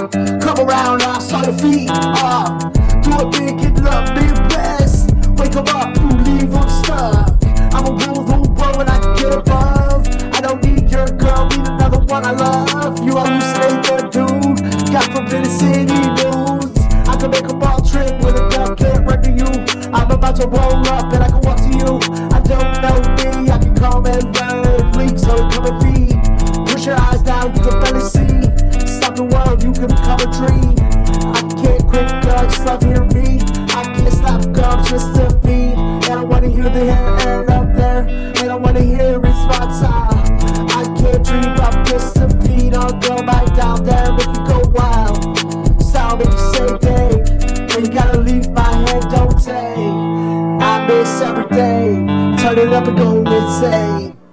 Come around, I saw your feet. Do it big, get love, be best. Wake up, you leave, I'm stuck. I'm a rule the world when I can get above. I don't need your girl, need another one I love. You hallucinate the dude, got forbidden city news. I can make a ball trip with a gun, can't run to you. I'm about to roll up and I can walk to you. I don't know me, I can come and learn. Leak, so come and feed. Push your eyes down, you can barely see. Stop the world, you can become a dream. I can't quit, girl, just love hearing me. I can't stop, girl, just to feed. And I wanna hear the hair up there, and I wanna hear his spots. I can't dream up just to feed. I'll go back down there, make you go wild. Style make you say, babe, and you gotta leave my head, don't say. I miss every day, turn it up and go insane.